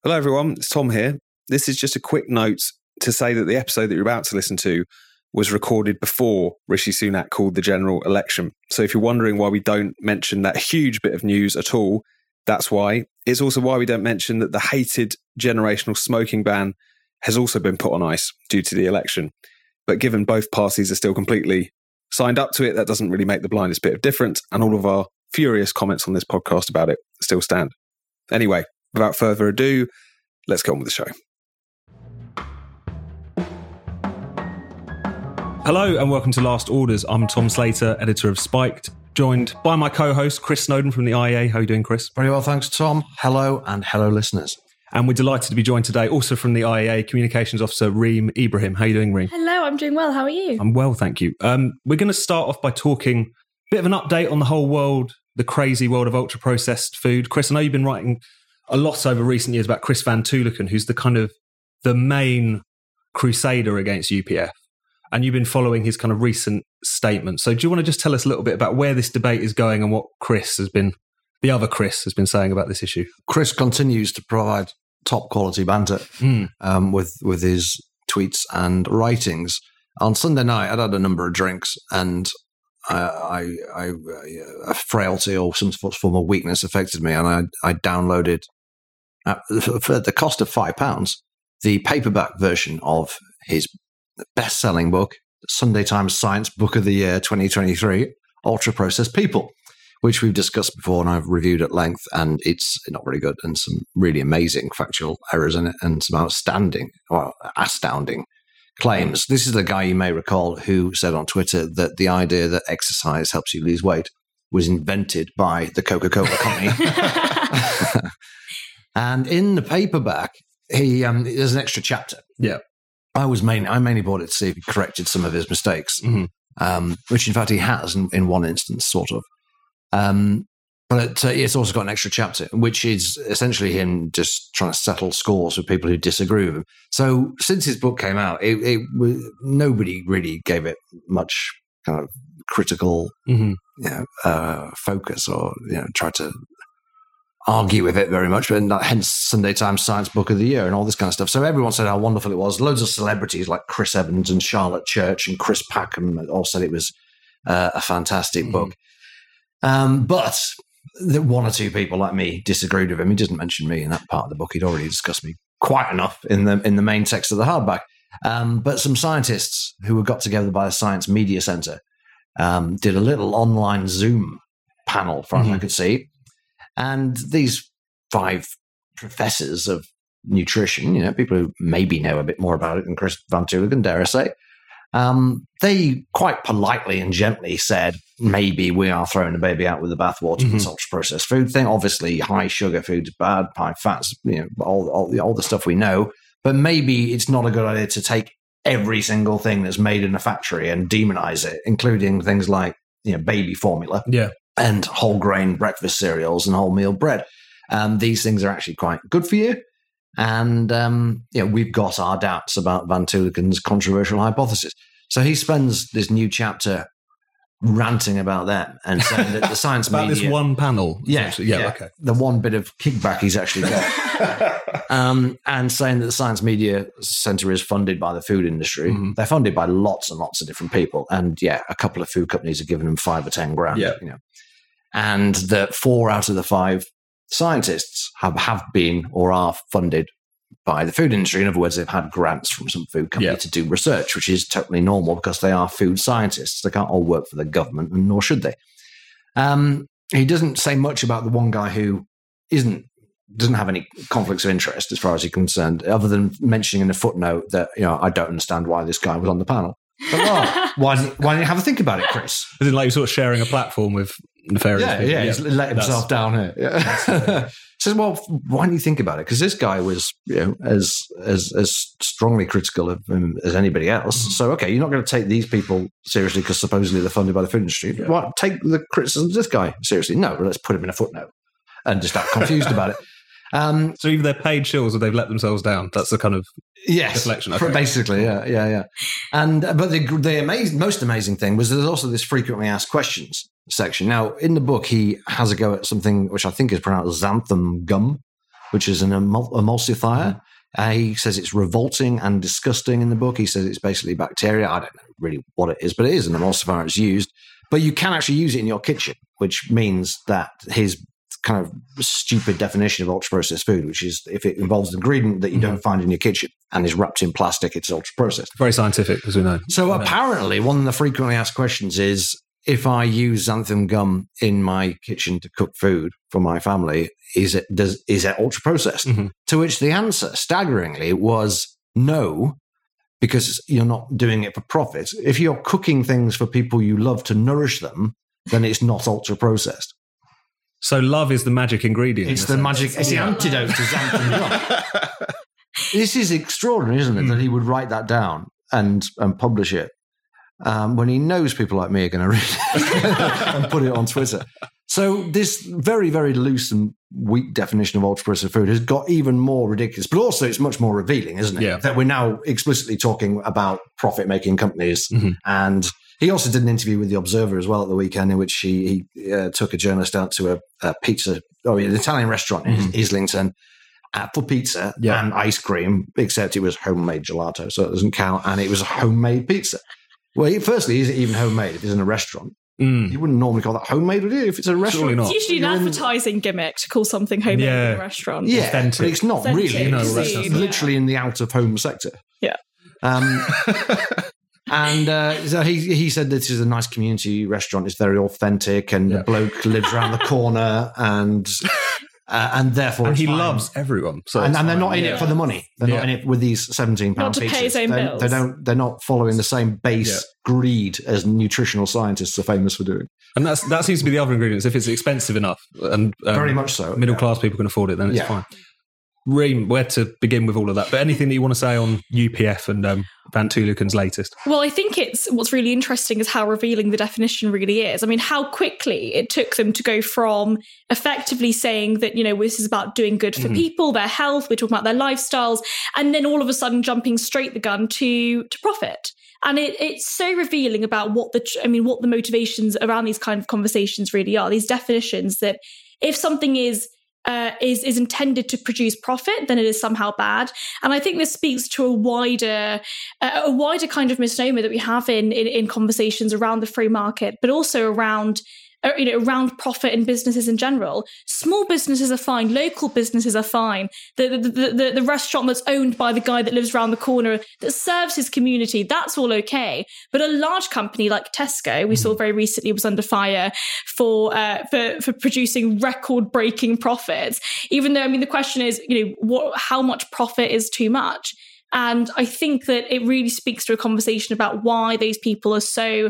Hello everyone, it's Tom here. This is just a quick note to say that the episode that you're about to listen to was recorded before Rishi Sunak called the general election. So if you're wondering why we don't mention that huge bit of news at all, that's why. It's also why we don't mention that the hated generational smoking ban has also been put on ice due to the election. But given both parties are still completely signed up to it, that doesn't really make the blindest bit of difference, and all of our furious comments on this podcast about it still stand. Anyway, without further ado, let's get on with the show. Hello and welcome to Last Orders. I'm Tom Slater, editor of Spiked, joined by my co-host Chris Snowden from the IEA. How are you doing, Chris? Very well, thanks, Tom. Hello, and hello, listeners. And we're delighted to be joined today also from the IEA Communications Officer, Reem Ibrahim. How are you doing, Reem? Hello, I'm doing well. How are you? I'm well, thank you. We're going to start off by talking a bit of an update on the whole world, the crazy world of ultra-processed food. Chris, I know you've been writing a lot over recent years about Chris Van Tulleken, who's the main crusader against UPF. And you've been following his kind of recent statements. So do you want to just tell us a little bit about where this debate is going and what the other Chris has been saying about this issue? Chris continues to provide top quality banter with his tweets and writings. On Sunday night, I'd had a number of drinks and a frailty or some form of weakness affected me, and I downloaded, for the cost of £5, the paperback version of his best-selling book, Sunday Times Science Book of the Year 2023, Ultra Processed People, which we've discussed before and I've reviewed at length, and it's not very good, and some really amazing factual errors in it and some astounding claims. This is the guy you may recall who said on Twitter that the idea that exercise helps you lose weight was invented by the Coca-Cola company. And in the paperback, there's an extra chapter. Yeah. I mainly bought it to see if he corrected some of his mistakes, which in fact he has in one instance, sort of. But it's also got an extra chapter, which is essentially him just trying to settle scores with people who disagree with him. So since his book came out, nobody really gave it much kind of critical focus or tried to argue with it very much, but hence Sunday Times Science Book of the Year and all this kind of stuff. So everyone said how wonderful it was. Loads of celebrities like Chris Evans and Charlotte Church and Chris Packham all said it was a fantastic book. But one or two people like me disagreed with him. He didn't mention me in that part of the book. He'd already discussed me quite enough in the main text of the hardback. But some scientists who were got together by the Science Media Centre did a little online Zoom panel, from what I could see. And these 5 professors of nutrition, people who maybe know a bit more about it than Chris Van Tulleken, dare I say, they quite politely and gently said, maybe we are throwing the baby out with the bathwater with this ultra-processed food thing. Obviously, high sugar food is bad, high fats, all the stuff we know. But maybe it's not a good idea to take every single thing that's made in a factory and demonize it, including things like baby formula. Yeah. And whole grain breakfast cereals and wholemeal bread. These things are actually quite good for you. And we've got our doubts about Van Tulleken's controversial hypothesis. So he spends this new chapter ranting about them and saying that the science about media... this one panel. Yeah, okay. The one bit of kickback he's actually got. And saying that the Science Media Centre is funded by the food industry. They're funded by lots and lots of different people. And a couple of food companies have given them 5 or 10 grand. Yeah. And that 4 out of the 5 scientists have been or are funded by the food industry. In other words, they've had grants from some food company to do research, which is totally normal because they are food scientists. They can't all work for the government, and nor should they. He doesn't say much about the one guy who doesn't have any conflicts of interest as far as he's concerned, other than mentioning in a footnote that I don't understand why this guy was on the panel. But, why didn't you have a think about it, Chris? Is it like you're sort of sharing a platform with nefarious people? Yeah, he's let himself down here. Says, well, why don't you think about it? Because this guy was, as strongly critical of him as anybody else. So, okay, you're not going to take these people seriously because supposedly they're funded by the food industry. Yeah. Well, take the criticism of this guy seriously. No, let's put him in a footnote and just act confused about it. So either they're paid shills or they've let themselves down. That's the kind of deflection. Okay. Basically, yeah. And but the most amazing thing was there's also this frequently asked questions section. Now, in the book, he has a go at something which I think is pronounced xanthan gum, which is an emulsifier. He says it's revolting and disgusting in the book. He says it's basically bacteria. I don't know really what it is, but it is an emulsifier. It's used. But you can actually use it in your kitchen, which means that his kind of stupid definition of ultra-processed food, which is if it involves an ingredient that you don't find in your kitchen and is wrapped in plastic, it's ultra-processed. Very scientific, as we know. So apparently, one of the frequently asked questions is, if I use xanthan gum in my kitchen to cook food for my family, is it ultra-processed? Mm-hmm. To which the answer, staggeringly, was no, because you're not doing it for profit. If you're cooking things for people you love to nourish them, then it's not ultra-processed. So love is the magic ingredient. It's the magic. It's the antidote to xanthan gum. This is extraordinary, isn't it? That he would write that down and publish it when he knows people like me are going to read it and put it on Twitter. So this very, very loose and weak definition of ultra-processed food has got even more ridiculous, but also it's much more revealing, isn't it? Yeah. That we're now explicitly talking about profit-making companies. Mm-hmm. And he also did an interview with The Observer as well at the weekend, in which he took a journalist out to an Italian restaurant in Islington for pizza and ice cream, except it was homemade gelato, so it doesn't count, and it was a homemade pizza. Well, firstly, is it even homemade if it's in a restaurant? You wouldn't normally call that homemade, would you, if it's a restaurant? It's usually an advertising gimmick to call something homemade in a restaurant. Yeah, authentic. But it's not Authentic, really. it's Literally in the out-of-home sector. Yeah. And so he said this is a nice community restaurant. It's very authentic, and the bloke lives around the corner, and therefore, and he fine. loves everyone. So and they're not in it for the money. They're not in it with these £17 not to pizzas. pay his own bills. They're not following the same base greed as nutritional scientists are famous for doing. And that seems to be the other ingredients. If it's expensive enough, and very much so, middle class people can afford it, then it's fine. Reem, where to begin with all of that? But anything that you want to say on UPF and Van Tuleken's latest? Well, I think what's really interesting is how revealing the definition really is. I mean, how quickly it took them to go from effectively saying that, this is about doing good for people, their health, we're talking about their lifestyles, and then all of a sudden jumping straight the gun to profit. And it's so revealing about what the motivations around these kind of conversations really are. These definitions that if something is intended to produce profit, then it is somehow bad. And I think this speaks to a wider kind of misnomer that we have in conversations around the free market, but also around profit in businesses in general. Small businesses are fine. Local businesses are fine. The restaurant that's owned by the guy that lives around the corner that serves his community, that's all okay. But a large company like Tesco, we saw very recently, was under fire for producing record-breaking profits. Even though, the question is, how much profit is too much? And I think that it really speaks to a conversation about why those people are so...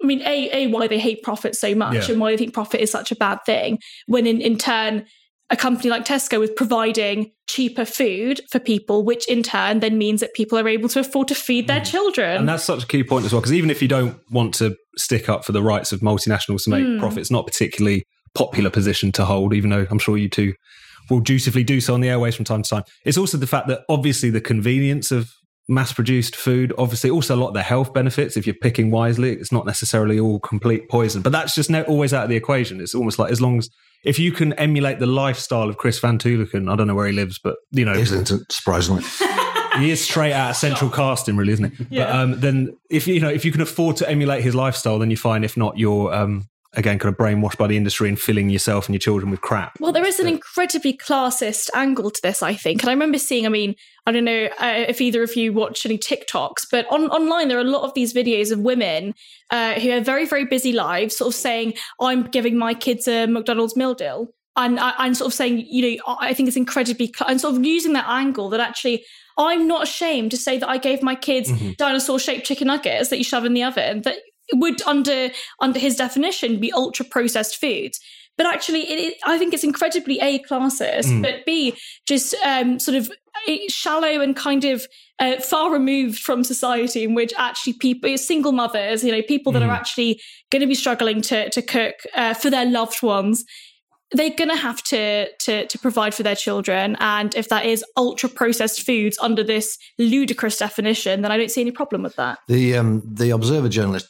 why they hate profit so much and why they think profit is such a bad thing, when in turn, a company like Tesco is providing cheaper food for people, which in turn then means that people are able to afford to feed their children. And that's such a key point as well, because even if you don't want to stick up for the rights of multinationals to make profit, it's not a particularly popular position to hold, even though I'm sure you two will dutifully do so on the airways from time to time. It's also the fact that obviously the convenience of mass-produced food, obviously also a lot of the health benefits, if you're picking wisely, it's not necessarily all complete poison, but that's just always out of the equation. It's almost like if you can emulate the lifestyle of Chris Van Tuleken, I don't know where he lives, but Islington, surprisingly. He is straight out of Central Casting, really, isn't he? Yeah. But then if you can afford to emulate his lifestyle, then you're fine. If not, you're again kind of brainwashed by the industry and filling yourself and your children with crap. Well, there is an incredibly classist angle to this, I think. And I remember seeing, I don't know if either of you watch any TikToks, but online there are a lot of these videos of women who have very, very busy lives, sort of saying, I'm giving my kids a McDonald's meal deal. And I'm sort of saying, I think it's incredibly, and sort of using that angle that actually, I'm not ashamed to say that I gave my kids dinosaur-shaped chicken nuggets that you shove in the oven, that would, under his definition, be ultra-processed foods. But actually, I think it's incredibly A, classist, but B, just sort of shallow and kind of far removed from society, in which actually people, single mothers, people that are actually going to be struggling to cook for their loved ones, they're going to have to provide for their children. And if that is ultra-processed foods under this ludicrous definition, then I don't see any problem with that. The Observer journalist did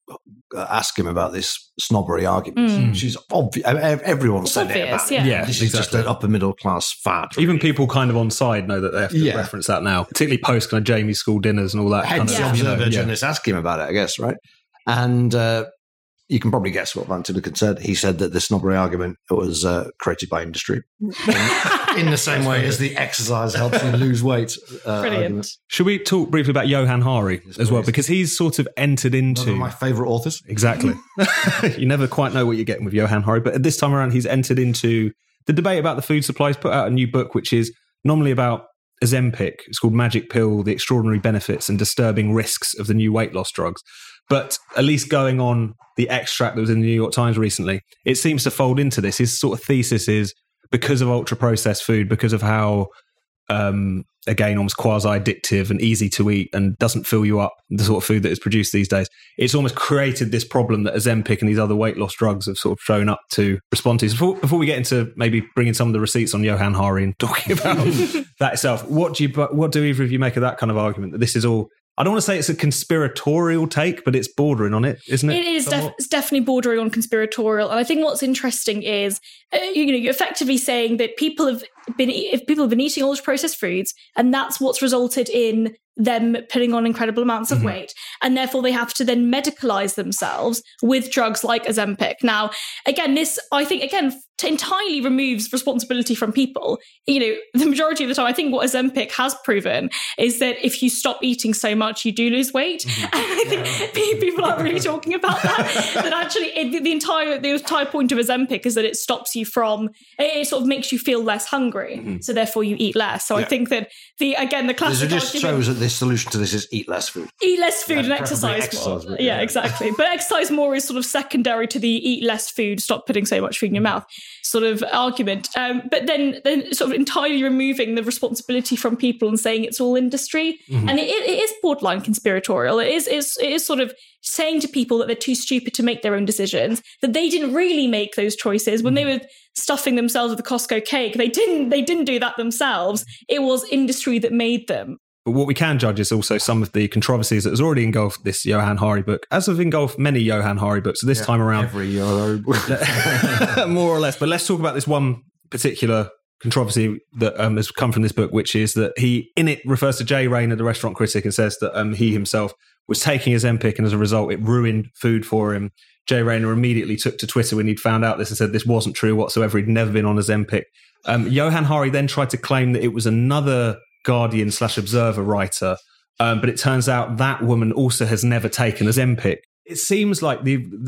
ask him about this snobbery argument. She's obvious. Everyone said it about it. Yeah. This is just an upper middle class fad. Really. Even people kind of on side know that they have to reference that now, particularly post kind of Jamie's school dinners and all that. Hence, kind of, Observer journalists ask him about it, I guess, right? And you can probably guess what Van Tulleken said. He said that the snobbery argument was created by industry, in the same way as the exercise helps you lose weight. Brilliant. Should we talk briefly about Johann Hari as well? Because he's sort of entered into... One of my favourite authors. Exactly. You never quite know what you're getting with Johann Hari, but this time around he's entered into the debate about the food supply. He's put out a new book, which is normally about Ozempic. It's called Magic Pill, The Extraordinary Benefits and Disturbing Risks of the New Weight Loss Drugs. But at least going on the extract that was in the New York Times recently, it seems to fold into this. His sort of thesis is because of ultra-processed food, because of how, again, almost quasi-addictive and easy to eat and doesn't fill you up, the sort of food that is produced these days, it's almost created this problem that Ozempic and these other weight loss drugs have sort of shown up to respond to. So before we get into maybe bringing some of the receipts on Johann Hari and talking about that itself, what do either of you make of that kind of argument, that this is all... I don't want to say it's a conspiratorial take, but it's bordering on it, isn't it? It is it's definitely bordering on conspiratorial. And I think what's interesting is, you're effectively saying that people have been eating all those processed foods, and that's what's resulted in them putting on incredible amounts of weight. And therefore they have to then medicalize themselves with drugs like Ozempic. Now, again, this, I think, entirely removes responsibility from people. The majority of the time, I think what Ozempic has proven is that if you stop eating so much, you do lose weight. And I think people aren't really talking about that. That actually, the entire point of Ozempic is that it stops you from, it sort of makes you feel less hungry. So therefore you eat less. So I think that the classic it just shows that the solution to this is eat less food. Eat less food and exercise more. Yeah, exactly. But exercise more is sort of secondary to the eat less food, stop putting so much food in your mouth sort of argument. But then sort of entirely removing the responsibility from people and saying it's all industry. And it is borderline conspiratorial. It is sort of saying to people that they're too stupid to make their own decisions, that they didn't really make those choices when they were stuffing themselves with a Costco cake. They didn't do that themselves. It was industry that made them. But what we can judge is also some of the controversies that has already engulfed this Johann Hari book, as have engulfed many Johann Hari books. So this time around... Every Johann book. More or less. But let's talk about this one particular controversy that has come from this book, which is that he, in it, refers to Jay Rayner, the restaurant critic, and says that he himself was taking Ozempic, and as a result, it ruined food for him. Jay Rayner immediately took to Twitter when he'd found out this and said this wasn't true whatsoever. He'd never been on Ozempic. Johann Hari then tried to claim that it was another Guardian/Observer writer, but it turns out that woman also has never taken Ozempic. It seems like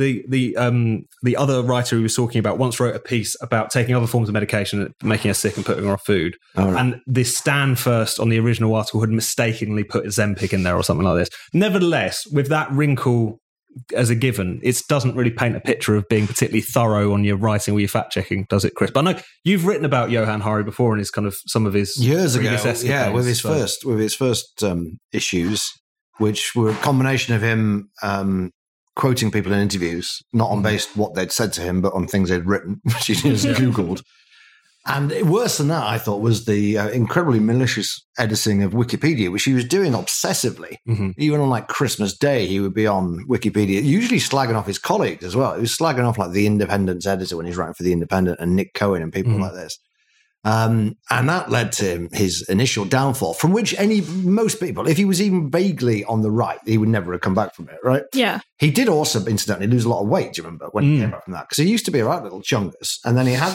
the other writer who was talking about once wrote a piece about taking other forms of medication, making her sick and putting her off food. Oh, right. And this Stan First on the original article had mistakenly put Ozempic in there or something like this. Nevertheless, with that wrinkle as a given, it doesn't really paint a picture of being particularly thorough on your writing or your fact checking, does it, Chris? But I know you've written about Johann Hari before and his kind of some of his years ago, with his first issues, which were a combination of him quoting people in interviews, not on based what they'd said to him, but on things they'd written, which he just Googled. And worse than that, I thought, was the incredibly malicious editing of Wikipedia, which he was doing obsessively. Even on like Christmas Day, he would be on Wikipedia, usually slagging off his colleagues as well. He was slagging off like the Independent's editor when he's writing for the Independent and Nick Cohen and people like this. And that led to his initial downfall, from which most people, if he was even vaguely on the right, he would never have come back from it, right? Yeah. He did also, incidentally, lose a lot of weight, do you remember, when he came back from that? Because he used to be a right little chungus. And then he had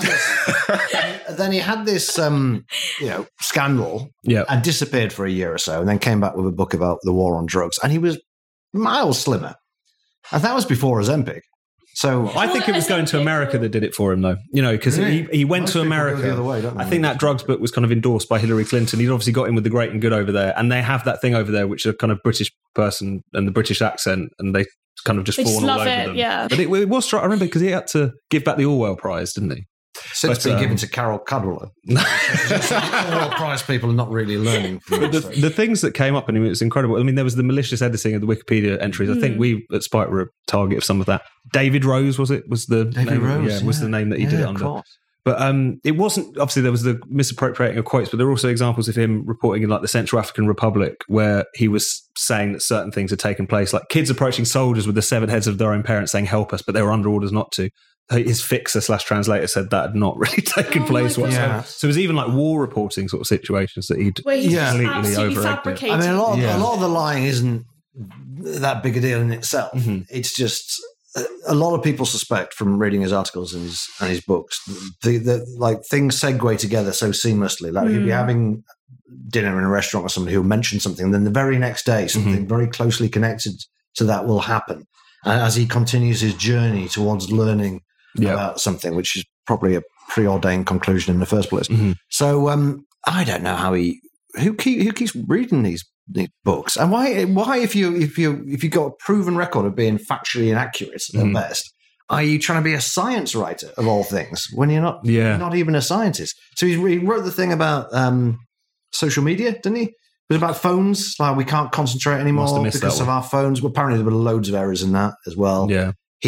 this, scandal and disappeared for a year or so, and then came back with a book about the war on drugs. And he was miles slimmer. And that was before Ozempic. So I think it was going to America that did it for him, though. Because he went to America. The other way, don't they? I think that drugs book was kind of endorsed by Hillary Clinton. He'd obviously got in with the great and good over there, and they have that thing over there, which is a kind of British person and the British accent, and they kind of just fall all over them. Yeah. But it was. I remember because he had to give back the Orwell Prize, didn't he? Since been given to Carol Cadwell. Orwell Prize people are not really learning. But the things that came up, and it was incredible. I mean, there was the malicious editing of the Wikipedia entries. I think we at Spike were a target of some of that. David Rose, was it? Was the David name? Rose? Was the name that he did it under. But it wasn't, obviously there was the misappropriating of quotes, but there are also examples of him reporting in like the Central African Republic where he was saying that certain things had taken place, like kids approaching soldiers with the severed heads of their own parents saying help us, but they were under orders not to. His fixer/translator said that had not really taken place whatsoever. Yeah. So it was even like war reporting sort of situations that he'd completely absolutely over-egged it. fabricated. I mean, a lot of the lying isn't that big a deal in itself. Mm-hmm. It's just a lot of people suspect from reading his articles and his books, like things segue together so seamlessly. Like he'll be having dinner in a restaurant with somebody who'll mention something, and then the very next day, something very closely connected to that will happen. And as he continues his journey towards learning about something, which is probably a preordained conclusion in the first place. So I don't know who keeps reading these books, and why if you got a proven record of being factually inaccurate at best, are you trying to be a science writer of all things when you're not even a scientist? So he wrote the thing about social media, didn't he? It was about phones, like we can't concentrate anymore because of our phones. Well, apparently there were loads of errors in that as well. Yeah.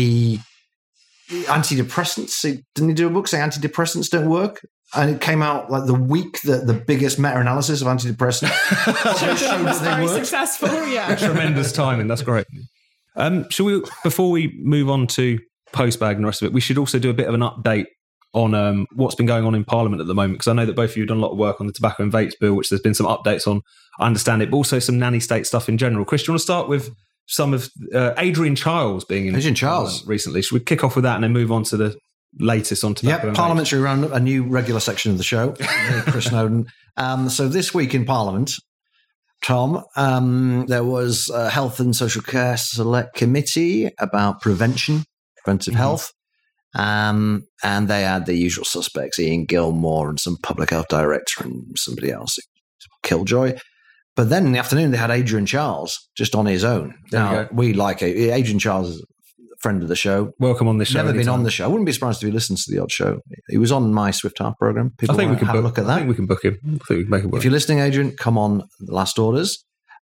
Antidepressants, didn't he do a book saying antidepressants don't work? And it came out like the week that the biggest meta-analysis of antidepressants showed that they very worked. successful, Tremendous timing. That's great. Shall we, before we move on to Postbag and the rest of it, we should also do a bit of an update on what's been going on in Parliament at the moment, because I know that both of you have done a lot of work on the Tobacco and Vapes Bill, which there's been some updates on. I understand it, but also some nanny state stuff in general. Chris, do you want to start with some of Adrian Childs being in Parliament recently? Should we kick off with that and then move on to the latest on tobacco? Parliamentary run, a new regular section of the show. Chris Snowden. So this week in Parliament, Tom, there was a Health and Social Care Select Committee about preventive health. And they had the usual suspects, Ian Gilmore and some public health director and somebody else, Killjoy. But then in the afternoon, they had Adrian Charles just on his own. Now, we like it. Adrian Charles is a friend of the show. Welcome on the show. Never been on the show. I wouldn't be surprised if he listens to the odd show. He was on my Swift Half program. I think we can have a look at that. I think we can book him. I think we can make it work. If you're listening, Adrian, come on Last Orders.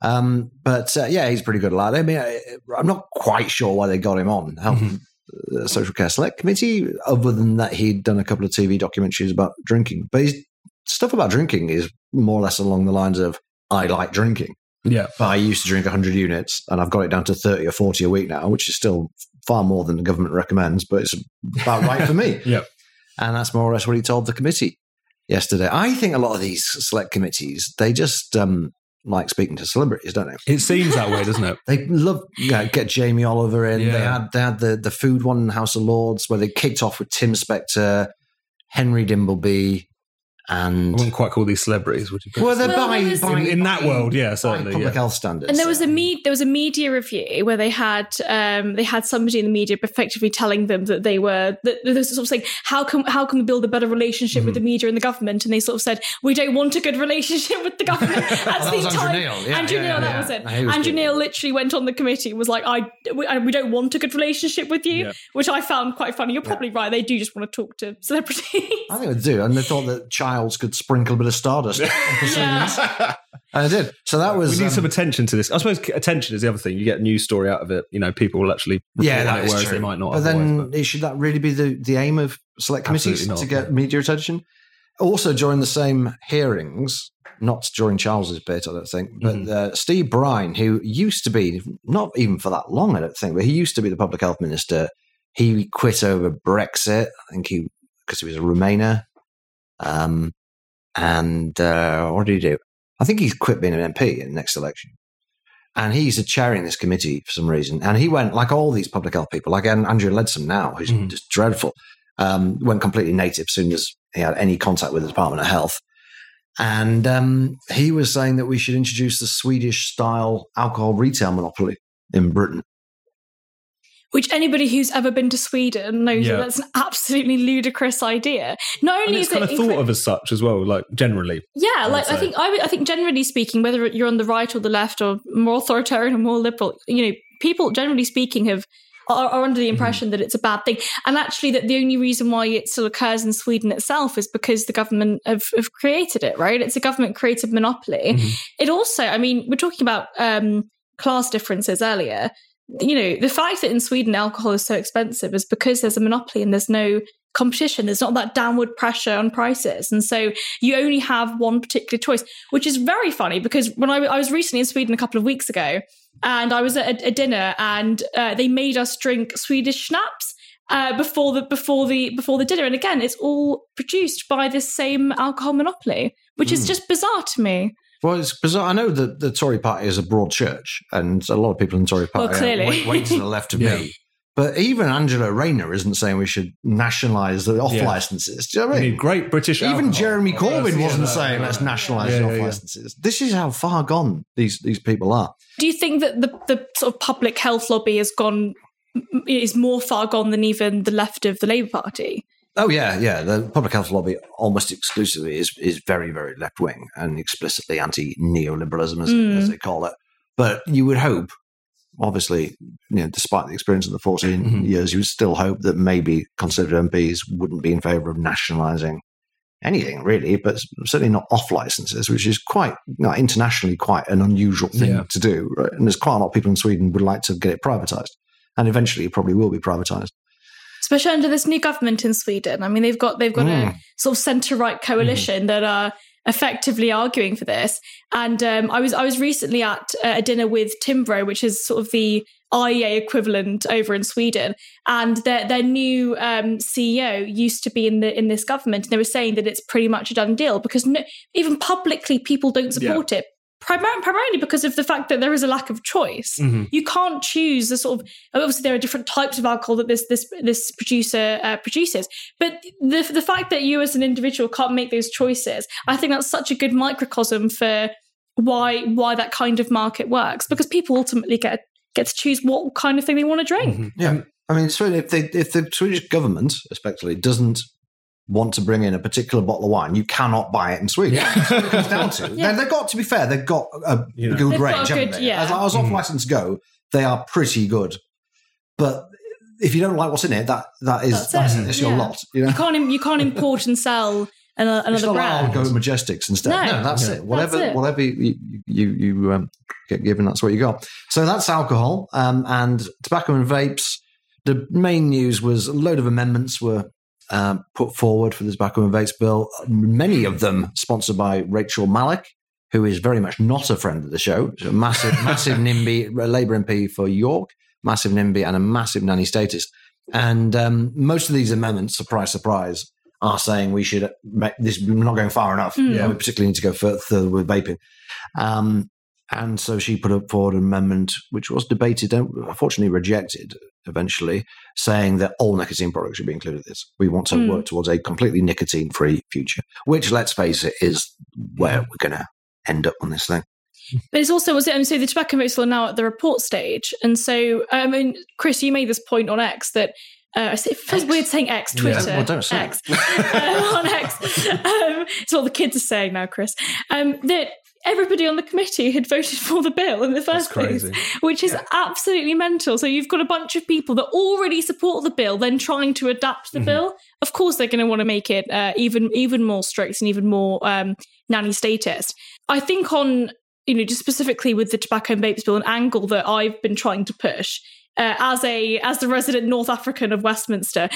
He's pretty good lad. I mean, I'm not quite sure why they got him on Health and Social Care Select Committee, other than that he'd done a couple of TV documentaries about drinking. But his stuff about drinking is more or less along the lines of, I like drinking. Yeah. But I used to drink 100 units, and I've got it down to 30 or 40 a week now, which is still far more than the government recommends, but it's about right for me. Yeah. And that's more or less what he told the committee yesterday. I think a lot of these select committees, they just like speaking to celebrities, don't they? It seems that way, doesn't it? They love get Jamie Oliver in. Yeah. They had the food one in the House of Lords where they kicked off with Tim Spector, Henry Dimbleby, and I wouldn't quite call these celebrities, would you? Well, they're in that world, yeah, certainly. Public health standards. And there was a media review where they had somebody in the media effectively telling them that they were sort of saying, how can we build a better relationship with the media and the government? And they sort of said, we don't want a good relationship with the government. That's the entire Andrew Neil. That was it. Andrew Neil literally went on the committee and was like, we don't want a good relationship with you, which I found quite funny. You're probably right. They do just want to talk to celebrities. I think they do, and they thought that Childs could sprinkle a bit of stardust on proceedings. And it did. So that was... We need some attention to this. I suppose attention is the other thing. You get a news story out of it. You know, people will actually report on it, whereas they might not. But then should that really be the aim of select committees to get media attention? Also during the same hearings, not during Charles's bit, I don't think, but Steve Brine, who used to be, not even for that long, I don't think, but he used to be the public health minister. He quit over Brexit, I think because he was a Remainer. What did he do? I think he's quit being an MP in the next election. And he's chairing this committee for some reason. And he went, like all these public health people, like Andrew Leadsom now, who's just dreadful, went completely native as soon as he had any contact with the Department of Health. And he was saying that we should introduce the Swedish-style alcohol retail monopoly in Britain. Which anybody who's ever been to Sweden knows that that's an absolutely ludicrous idea. Not only is it kind of thought of as such as well, like generally. Yeah, like I think generally speaking, whether you're on the right or the left or more authoritarian or more liberal, you know, people generally speaking are under the impression that it's a bad thing, and actually that the only reason why it still occurs in Sweden itself is because the government have created it. Right, it's a government created monopoly. It also, I mean, we're talking about class differences earlier. You know, the fact that in Sweden alcohol is so expensive is because there's a monopoly and there's no competition. There's not that downward pressure on prices. And so you only have one particular choice, which is very funny because when I was recently in Sweden a couple of weeks ago, and I was at a dinner, and they made us drink Swedish schnapps before the dinner. And again, it's all produced by this same alcohol monopoly, which is just bizarre to me. Well, it's bizarre. I know that the Tory party is a broad church, and a lot of people in the Tory party are way to the left of me. But even Angela Rayner isn't saying we should nationalise the off-licences. Do you know what I mean? We need great British Even alcohol. Jeremy Corbyn wasn't saying let's nationalise the off-licences. This is how far gone these people are. Do you think that the sort of public health lobby is more far gone than even the left of the Labour Party? Oh, yeah. The public health lobby almost exclusively is very, very left-wing and explicitly anti-neoliberalism, as they call it. But you would hope, obviously, despite the experience of the 14 years, you would still hope that maybe Conservative MPs wouldn't be in favour of nationalising anything, really, but certainly not off licenses, which is quite internationally quite an unusual thing to do. Right? And there's quite a lot of people in Sweden would like to get it privatised, and eventually it probably will be privatised. Especially under this new government in Sweden. I mean, they've got a sort of centre-right coalition that are effectively arguing for this. And I was recently at a dinner with Timbro, which is sort of the IEA equivalent over in Sweden, and their new CEO used to be in this government, and they were saying that it's pretty much a done deal because even publicly people don't support it. Primarily because of the fact that there is a lack of choice. You can't choose the sort of, obviously there are different types of alcohol that this producer produces, but the fact that you as an individual can't make those choices, I think that's such a good microcosm for why that kind of market works, because people ultimately get to choose what kind of thing they want to drink. Yeah, I mean, so if the Swedish government, especially, doesn't want to bring in a particular bottle of wine, you cannot buy it in Sweden. That's what it comes down to. They've got, to be fair, they've got a good range, haven't they? As off license go, they are pretty good. But if you don't like what's in it, that's your lot. You can't import and sell another brand. I'll go with Majestics instead. No, that's it. Whatever you get given, that's what you got. So that's alcohol and tobacco and vapes. The main news was a load of amendments were put forward for the tobacco and vapes bill, many of them sponsored by Rachel Malik, who is very much not a friend of the show. She's a massive NIMBY, Labour MP for York, massive NIMBY and a massive nanny statist. And most of these amendments, surprise, surprise, are saying we should make this, we're not going far enough. We particularly need to go further with vaping. And so she put up forward an amendment, which was debated, unfortunately rejected eventually, saying that all nicotine products should be included in this. We want to work towards a completely nicotine-free future, which, let's face it, is where we're going to end up on this thing. But it's also, so the tobacco and vapes are now at the report stage. And so, Chris, you made this point on X that it feels weird saying X, Twitter. Yeah, well, don't say X. On X. It's what the kids are saying now, Chris. That everybody on the committee had voted for the bill in the first place, which is absolutely mental. So you've got a bunch of people that already support the bill, then trying to adapt the bill. Of course, they're going to want to make it even more strict and even more nanny statist. I think on, just specifically with the tobacco and vapes bill, an angle that I've been trying to push as the resident North African of Westminster,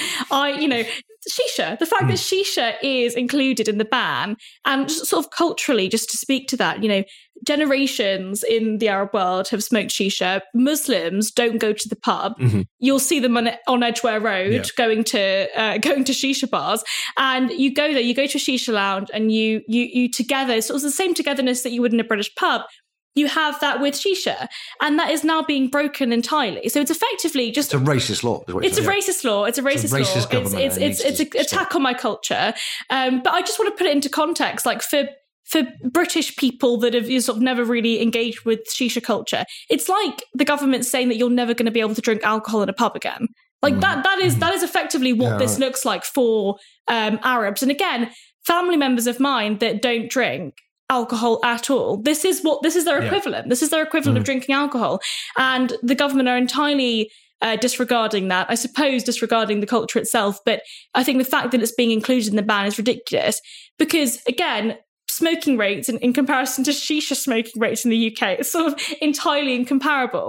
shisha, the fact that shisha is included in the ban, and just sort of culturally, just to speak to that, generations in the Arab world have smoked shisha. Muslims don't go to the pub. You'll see them on Edgware Road going to shisha bars, and you go there, you go to a shisha lounge, and you together, so it's the same togetherness that you would in a British pub. You have that with shisha, and that is now being broken entirely. So it's effectively just a racist law. It's a racist law. It's a racist law. It's an attack on my culture. But I just want to put it into context, like for British people that have sort of never really engaged with shisha culture, it's like the government saying that you're never going to be able to drink alcohol in a pub again. Like that is effectively what this looks like for Arabs. And again, family members of mine that don't drink alcohol at all, this is their equivalent. This is their equivalent of drinking alcohol, and the government are entirely disregarding that. I suppose disregarding the culture itself, but I think the fact that it's being included in the ban is ridiculous, because again, smoking rates in comparison to shisha smoking rates in the UK is sort of entirely incomparable.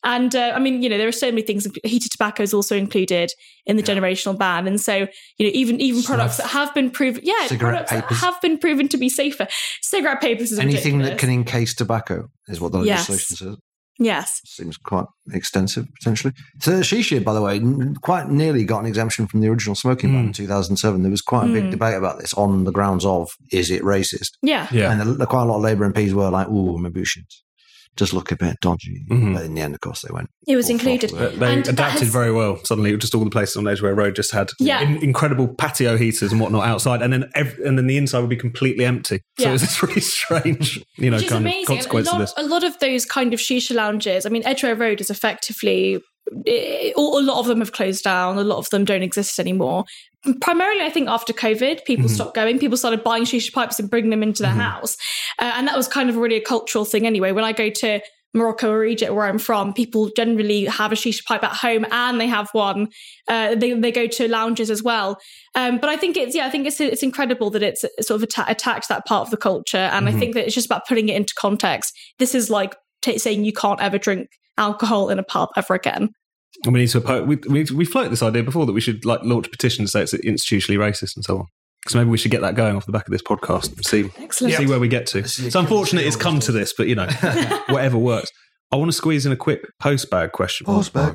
And I mean, there are so many things. Heated tobacco is also included in the generational ban, and so even products that have been proven, have been proven to be safer. Cigarette papers is anything ridiculous. that can encase tobacco is what the legislation says. Yes. Seems quite extensive, potentially. So shisha, by the way, quite nearly got an exemption from the original smoking ban in 2007. There was quite a big debate about this on the grounds of, is it racist? Yeah. And quite a lot of Labour MPs were like, ooh, maybe we should just look a bit dodgy. But in the end, of course, they went. It was included. They adapted very well. Suddenly, just all the places on Edgware Road just had incredible patio heaters and whatnot outside, and then the inside would be completely empty. So it was this really strange, kind of consequence of this. A lot of those kind of shisha lounges. I mean, Edgware Road is effectively. A lot of them have closed down. A lot of them don't exist anymore. Primarily, I think after COVID, people stopped going. People started buying shisha pipes and bringing them into their house, and that was kind of really a cultural thing anyway. When I go to Morocco or Egypt, where I'm from, people generally have a shisha pipe at home, and they have one. They go to lounges as well. But I think it's incredible that it's sort of attacked that part of the culture, and I think that it's just about putting it into context. This is like saying you can't ever drink alcohol in a pub ever again. And we need to we floated this idea before that we should launch a petition to say it's institutionally racist and so on. Because maybe we should get that going off the back of this podcast and see where we get to. It's unfortunate it's come to this, but whatever works. I want to squeeze in a quick postbag question. Postbag.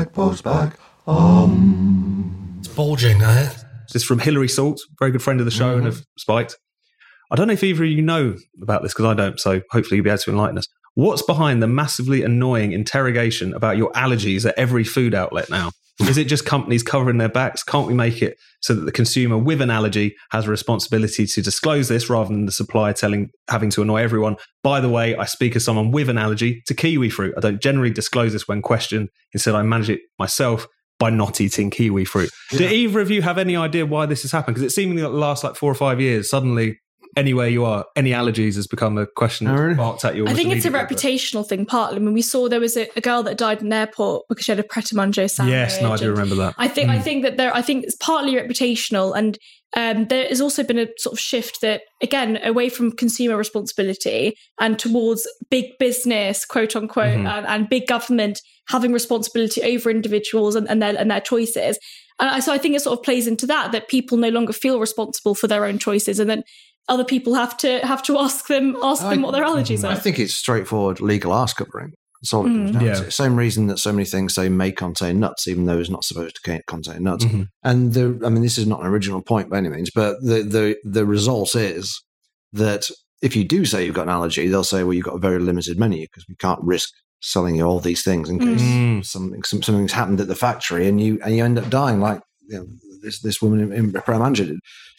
It's bulging, eh? This is from Hilary Salt, very good friend of the show and of Spiked. I don't know if either of you know about this because I don't, so hopefully you'll be able to enlighten us. What's behind the massively annoying interrogation about your allergies at every food outlet now? Is it just companies covering their backs? Can't we make it so that the consumer with an allergy has a responsibility to disclose this rather than the supplier having to annoy everyone? By the way, I speak as someone with an allergy to kiwi fruit. I don't generally disclose this when questioned. Instead, I manage it myself by not eating kiwi fruit. Yeah. Do either of you have any idea why this has happened? Because it seemingly lasts 4 or 5 years. Suddenly, anywhere you are, any allergies has become a question that's barked at you. I think it's a reputational thing, partly. I mean, we saw there was a girl that died in an airport because she had a Pret a Manger sandwich. Yes, no, I do remember that. I think it's partly reputational, and there has also been a sort of shift that, again, away from consumer responsibility and towards big business, quote unquote, and big government having responsibility over individuals and their choices. So I think it sort of plays into that people no longer feel responsible for their own choices, and then other people have to ask them what their allergies are. I think it's straightforward legal arse covering. That's all it comes down to. Same reason that so many things say may contain nuts, even though it's not supposed to contain nuts. And this is not an original point by any means, but the result is that if you do say you've got an allergy, they'll say, well, you've got a very limited menu because we can't risk selling you all these things in case something's happened at the factory and you end up dying like this woman in Pret a Manger did.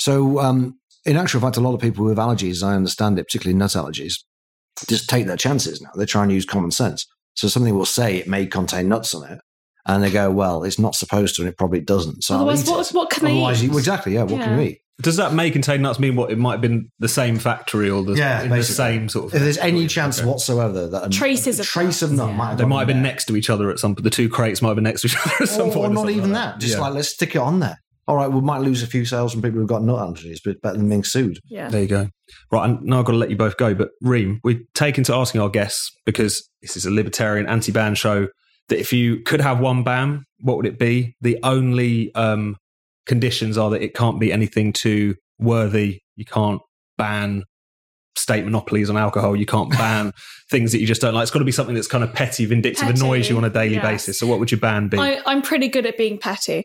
So in actual fact, a lot of people with allergies, I understand it, particularly nut allergies, just take their chances now. They try and use common sense. So something will say it may contain nuts on it, and they go, well, it's not supposed to, and it probably doesn't. So otherwise, what can they eat? Exactly, what can you eat? Does that may contain nuts mean what? It might have been the same factory or the same sort of... If there's any chance whatsoever that a trace of nut might have they might have been next to each other at some point. The two crates might have been next to each other at some point. Or not even that. Just let's stick it on there. All right, we might lose a few sales from people who've got nut allergies, but better than being sued. Yeah. There you go. Right, now I've got to let you both go, but Reem, we've taken to asking our guests, because this is a libertarian anti-ban show, that if you could have one ban, what would it be? The only conditions are that it can't be anything too worthy. You can't ban state monopolies on alcohol. You can't ban things that you just don't like. It's got to be something that's kind of petty, vindictive, annoys you on a daily basis. So what would your ban be? I'm pretty good at being petty.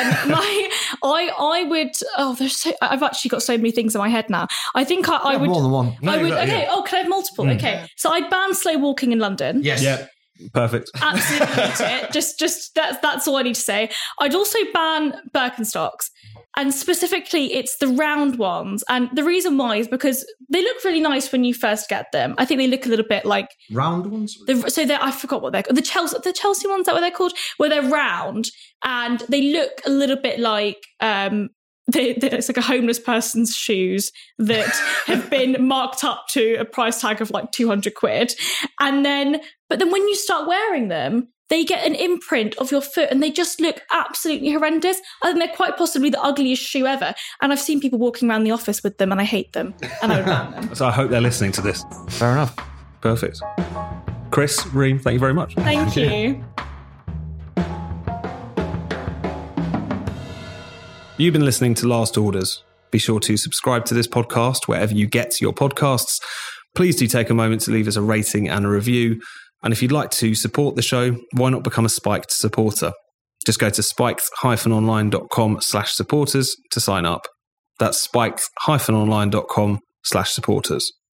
I would. Oh, I've actually got so many things in my head now. I think I would more than one. I would. Okay. Yeah. Oh, can I have multiple? Okay. So I'd ban slow walking in London. Yes. Yeah. Perfect. Absolutely hate it. Just that's all I need to say. I'd also ban Birkenstocks. And specifically, it's the round ones. And the reason why is because they look really nice when you first get them. I think they look a little bit like... Round ones? I forgot what they're called. The Chelsea ones, is that what they're called? Where they're round and they look a little bit like... it's like a homeless person's shoes that have been marked up to a price tag of like 200 quid. But then when you start wearing them, they get an imprint of your foot and they just look absolutely horrendous. I think they're quite possibly the ugliest shoe ever. And I've seen people walking around the office with them and I hate them. And I would ban them. So I hope they're listening to this. Fair enough. Perfect. Chris, Reem, thank you very much. Thank you. You've been listening to Last Orders. Be sure to subscribe to this podcast wherever you get your podcasts. Please do take a moment to leave us a rating and a review. And if you'd like to support the show, why not become a Spiked supporter? Just go to spiked-online.com/supporters to sign up. That's spiked-online.com/supporters.